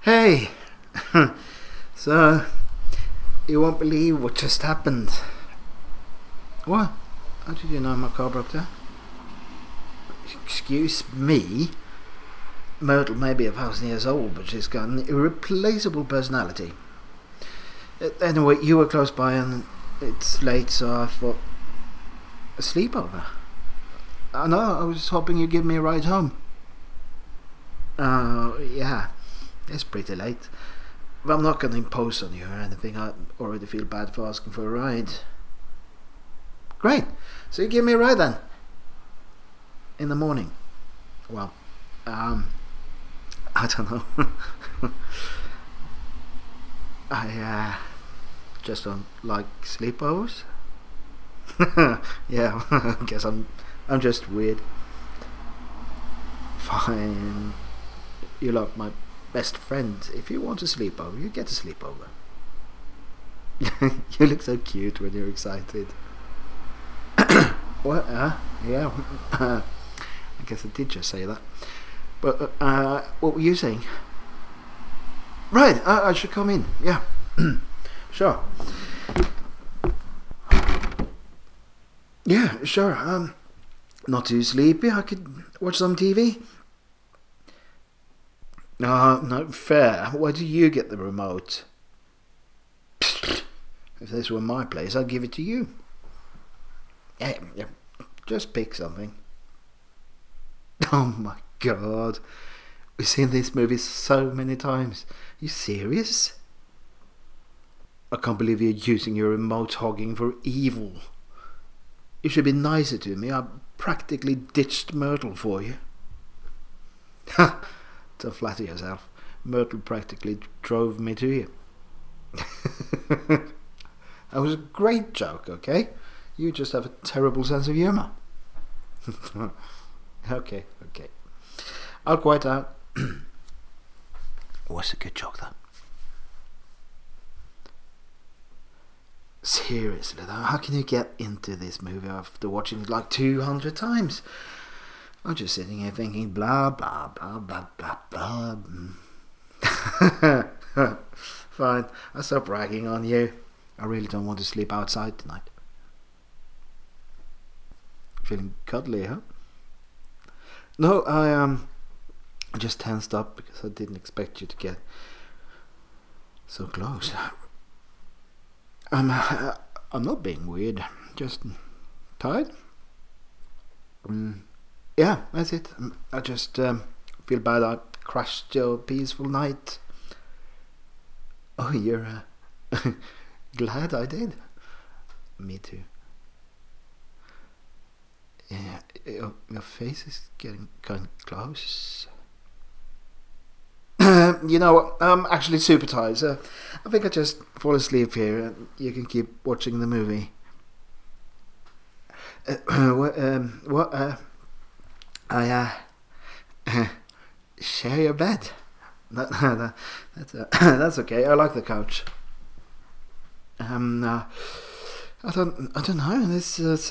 Hey! So, you won't believe what just happened. What? How did you know my car broke down? Excuse me? Myrtle may be 1,000 years old, but she's got an irreplaceable personality. Anyway, you were close by and it's late, so I thought... A sleepover? I know, I was hoping you'd give me a ride home. Oh, yeah. It's pretty late. But I'm not going to impose on you or anything. I already feel bad for asking for a ride. Great. So you give me a ride then? In the morning? Well, I don't know. I just don't like sleepovers. Yeah, I guess I'm just weird. Fine. You're like my best friend. If you want a sleepover, you get a sleepover. You look so cute when you're excited. What? Yeah. I guess I did just say that. But what were you saying? Right, I should come in. Yeah. Sure. Yeah, sure. Not too sleepy. I could watch some TV. No, fair. Why do you get the remote? If this were my place, I'd give it to you. Yeah. Just pick something. Oh my god. We've seen this movie so many times. Are you serious? I can't believe you're using your remote hogging for evil. You should be nicer to me. I practically ditched Myrtle for you. Ha! Don't flatter yourself. Myrtle practically drove me to you. That was a great joke, okay? You just have a terrible sense of humour. Okay. I'll quiet out. What's a good joke, though? Seriously, though, how can you get into this movie after watching it like 200 times? I'm just sitting here thinking blah blah blah blah blah blah. Fine, I'll stop ragging on you. I really don't want to sleep outside tonight. Feeling cuddly, huh? No, I just tensed up because I didn't expect you to get so close. I'm not being weird, just tired. Yeah, that's it. I just feel bad I crashed your peaceful night. Oh, you're glad I did? Me too. Yeah, your face is getting kind of close. You know what? I'm actually super tired, so I think I just fall asleep here and you can keep watching the movie. What? Share your bed. That's okay. I like the couch. I don't know. This is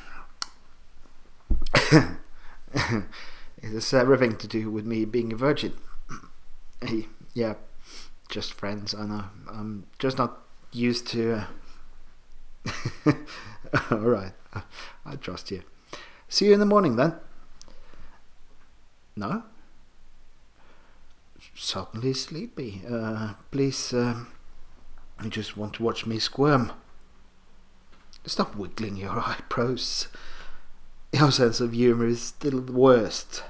it's everything to do with me being a virgin. Yeah, just friends. I know. I'm just not used to. All right, I trust you. See you in the morning then. No? Suddenly sleepy. Please, you just want to watch me squirm. Stop wiggling your eyebrows. Your sense of humour is still the worst.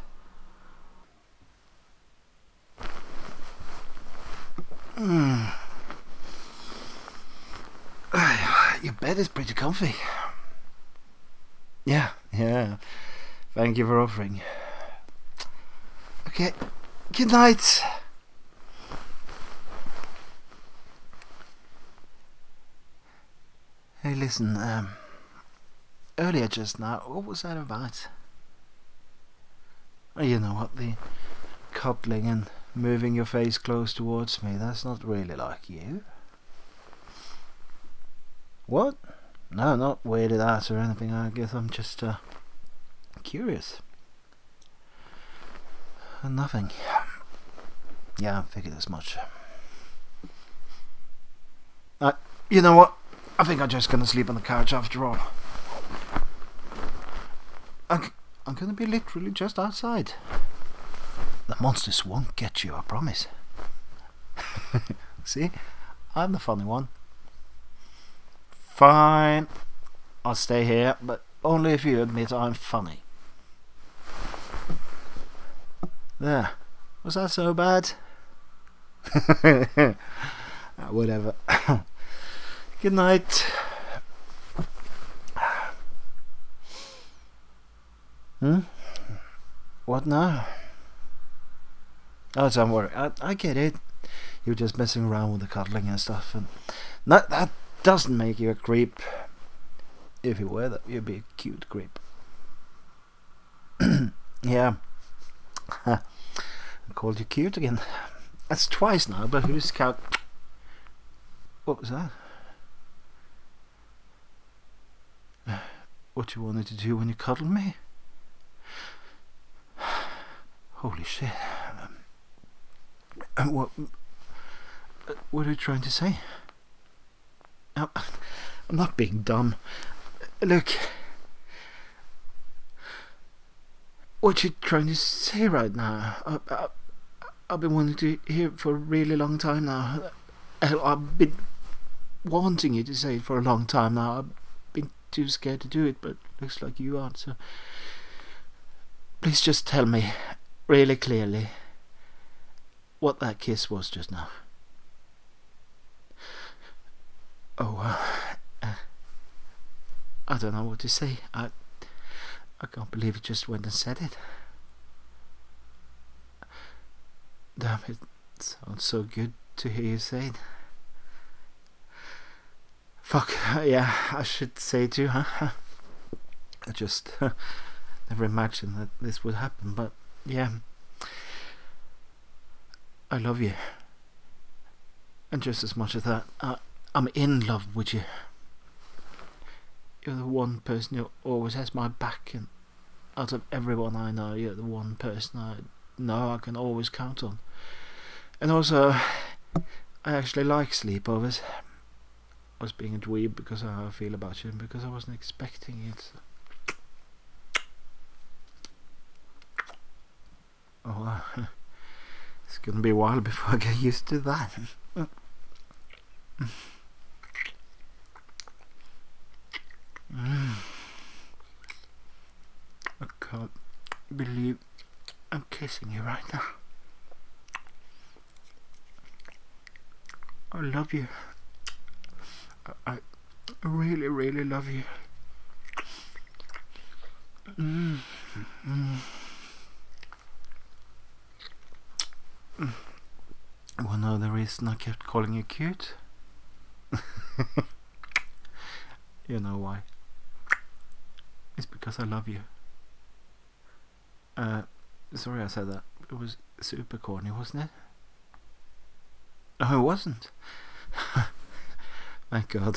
Your bed is pretty comfy. Yeah. Thank you for offering. Okay, good night. Hey, listen, earlier just now, what was that about? Oh, you know what, the cuddling and moving your face close towards me, that's not really like you. What? No, not weirded out or anything, I guess I'm just, curious. Nothing. Yeah, I figured as much. You know what? I think I'm just gonna sleep on the couch after all. I'm gonna be literally just outside. The monsters won't get you, I promise. See? I'm the funny one. Fine. I'll stay here, but only if you admit I'm funny. There. Was that so bad? Whatever. Good night. What now? Oh, don't worry. I get it. You're just messing around with the cuddling and stuff, and that doesn't make you a creep. If you were that, you'd be a cute creep. Yeah. I called you cute again. That's twice now, but who's count? What was that? What you wanted to do when you cuddled me? Holy shit. What are you trying to say? I'm not being dumb. Look. What you trying to say right now? I've been wanting to hear it for a really long time now. I've been wanting you to say it for a long time now. I've been too scared to do it, but looks like you aren't, so please just tell me really clearly what that kiss was just now. Oh, I don't know what to say. I can't believe you just went and said it. Damn, it sounds so good to hear you say it. Fuck, yeah, I should say it too, huh? I just never imagined that this would happen, but yeah. I love you. And just as much as that, I'm in love with you. You're the one person who always has my back, and out of everyone I know, you're the one person I know I can always count on. And also, I actually like sleepovers. I was being a dweeb because of how I feel about you, and because I wasn't expecting it. Oh, it's gonna be a while before I get used to that. I can't believe I'm kissing you right now. I love you. I really, really love you. Well, no, the reason I kept calling you cute. You know why? It's because I love you. Sorry I said that. It was super corny, wasn't it? No, it wasn't. Thank God.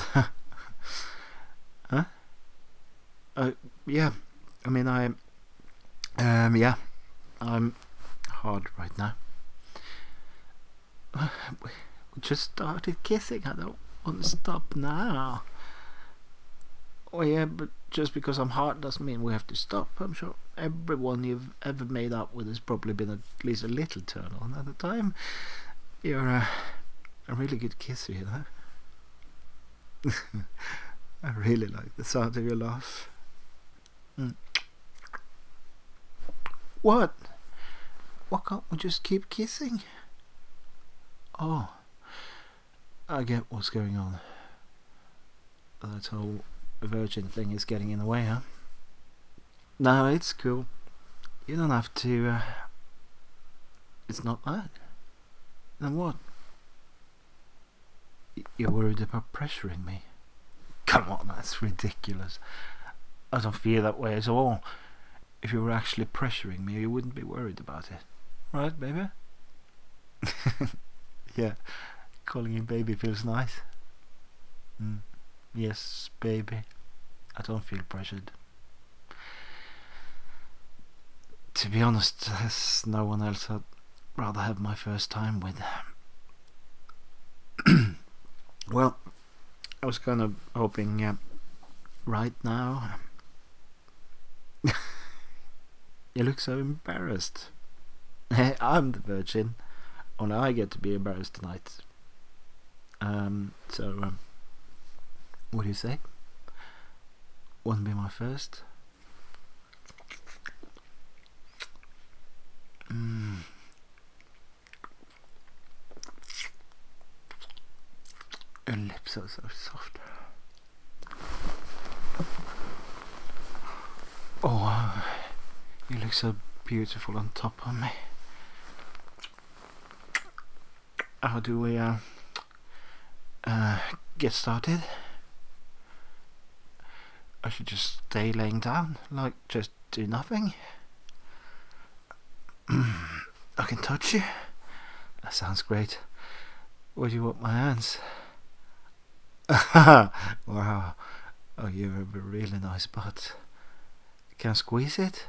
Huh? Yeah. I mean, yeah. I'm hard right now. We just started kissing. I don't want to stop now. Oh yeah, but just because I'm hard doesn't mean we have to stop. I'm sure everyone you've ever made up with has probably been at least a little turned on at the time. You're a really good kisser, you know. I really like the sound of your laugh. What? Why can't we just keep kissing? Oh, I get what's going on. That whole virgin thing is getting in the way, huh? No, it's cool. You don't have to. It's not that. Then what? You're worried about pressuring me? Come on, that's ridiculous. I don't feel that way at all. If you were actually pressuring me, you wouldn't be worried about it. Right, baby? Yeah, calling you baby feels nice. Yes, baby. I don't feel pressured. To be honest, there's no one else I'd rather have my first time with. Well, I was kind of hoping right now. You look so embarrassed. I'm the virgin. Only I get to be embarrassed tonight. What do you say? Want to be my first? Your lips are so soft. Oh, you look so beautiful on top of me. How do we get started? I should just stay laying down, like just do nothing. I can touch you. That sounds great. Where do you want my hands? Wow. Oh, you have a really nice butt. Can I squeeze it?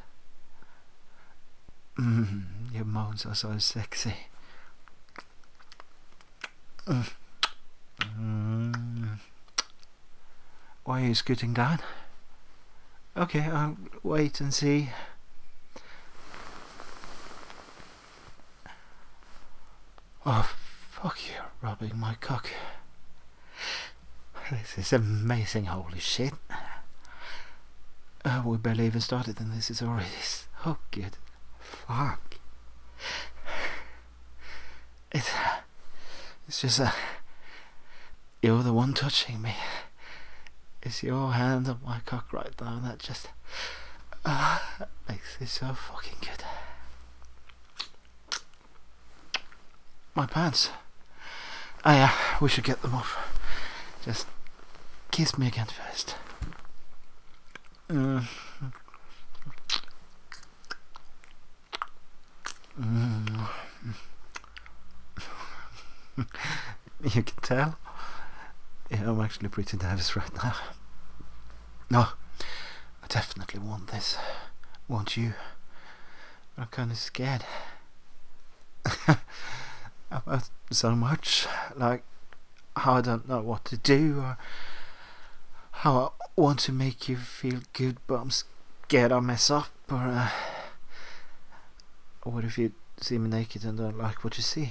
Your moans are so sexy. Why are you scooting down? Okay, I'll wait and see. Oh, fuck you, rubbing my cock. This is amazing, holy shit. We barely even started and this is already so good. Fuck. It's just you're the one touching me. It's your hand on my cock right now that just makes it so fucking good. My pants. Oh yeah, we should get them off. Just kiss me again first. You can tell. Yeah, I'm actually pretty nervous right now. No, I definitely want this. Won't you? I'm kind of scared. About so much, like how I don't know what to do, or how I want to make you feel good, but I'm scared I'll mess up, or what if you see me naked and don't like what you see?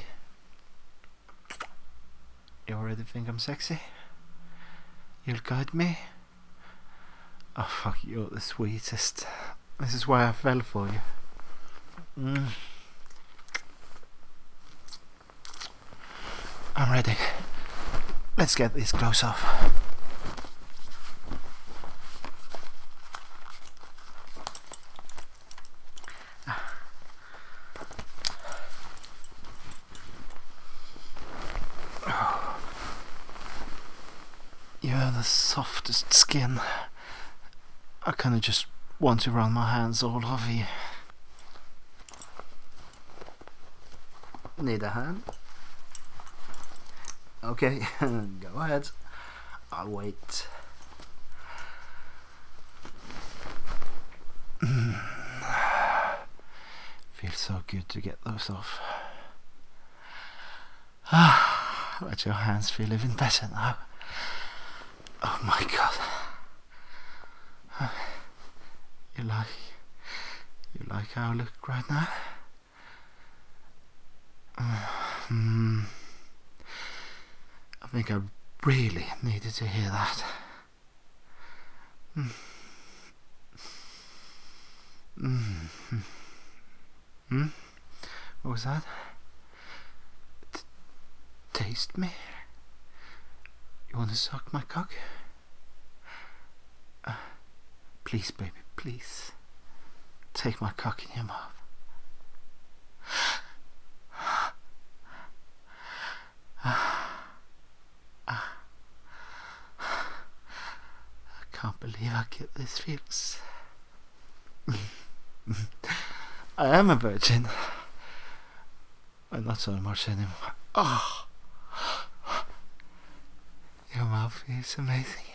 You already think I'm sexy? You'll guide me? Oh fuck, you're the sweetest. This is why I fell for you. I'm ready. Let's get these clothes off. You have the softest skin. I kind of just want to run my hands all over you. Need a hand? Okay, go ahead. I'll wait. Feels so good to get those off. But your hands feel even better now. Oh my god. You like how I look right now? I think I really needed to hear that. What was that? Taste me? You want to suck my cock? Please, baby, please. Take my cock in your mouth. I can't believe I get this feels. I am a virgin. But not so much anymore. Oh, your mouth feels amazing.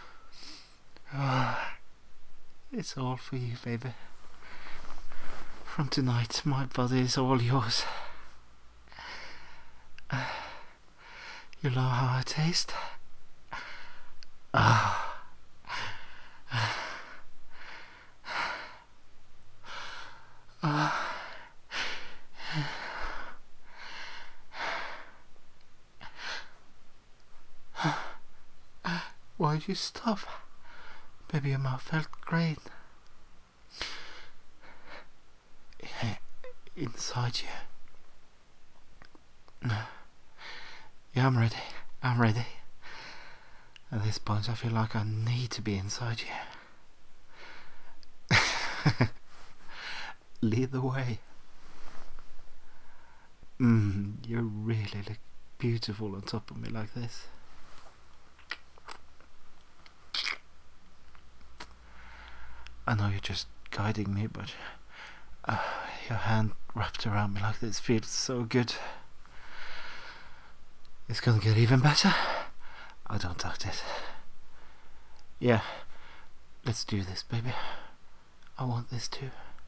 Oh, it's all for you, baby. From tonight, my body is all yours. You know how I taste? Ah. Why'd you stop? Baby, your mouth felt great. Inside you. Yeah, I'm ready. I'm ready. At this point, I feel like I need to be inside you. Lead the way. You really look beautiful on top of me like this. I know you're just guiding me, but your hand wrapped around me like this feels so good. It's gonna get even better. I don't doubt it. Yeah, let's do this, baby. I want this too.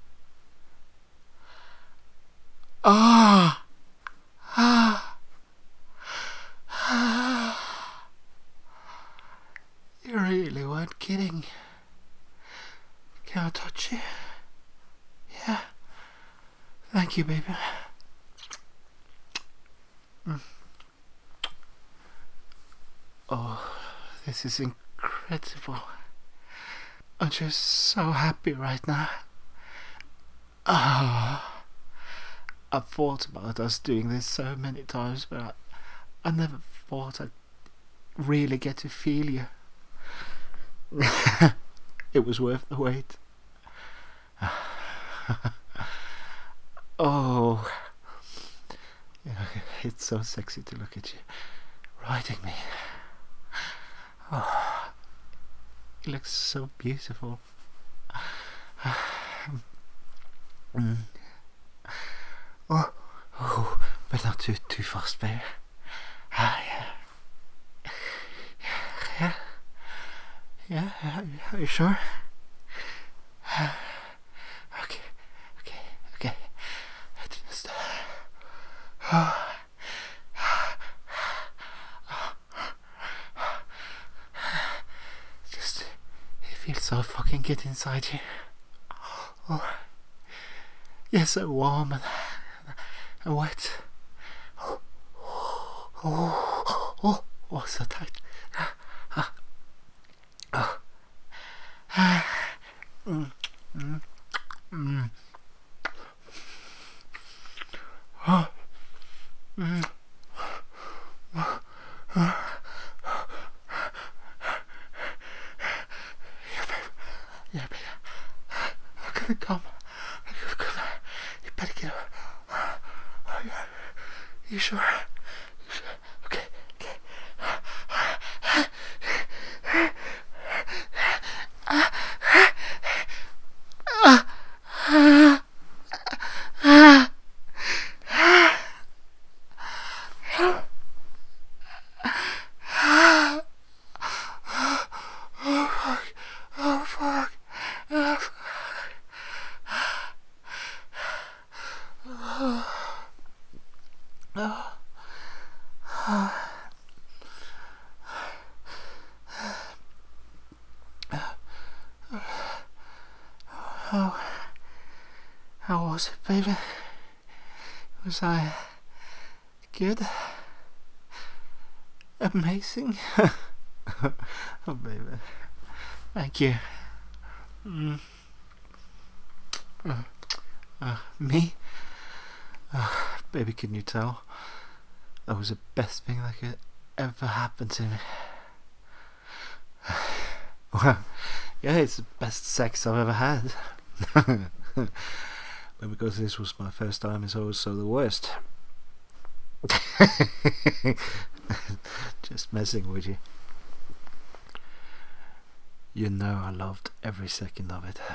Ah! Ah! Ah! You really weren't kidding. Can I touch you? Yeah. Thank you, baby. Oh, this is incredible. I'm just so happy right now. Ah, I've thought about us doing this so many times, but I never thought I'd really get to feel you. It was worth the wait. Oh, yeah, it's so sexy to look at you riding me. Oh, you look so beautiful. Oh, but not too fast, baby. Yeah. Are you sure? Okay. Just, just, it feels so fucking good inside you. Oh, you're so warm and wet. Oh, so tight. Yeah, baby. I'm gonna come. You better get up. You sure? Okay. Oh fuck. How was it, baby? Was I good? Amazing? Oh, baby. Thank you. Me? Baby, can you tell? That was the best thing that could ever happen to me. Well, yeah, it's the best sex I've ever had. But because this was my first time, it's also the worst. Just messing with you. You know I loved every second of it.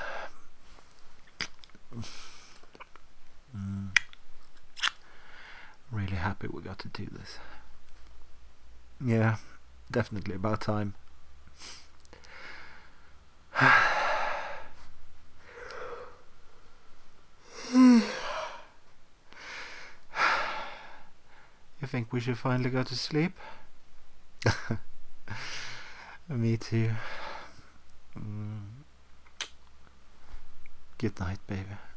Really happy we got to do this. Yeah, definitely about time. think we should finally go to sleep. Me too. Good night, baby.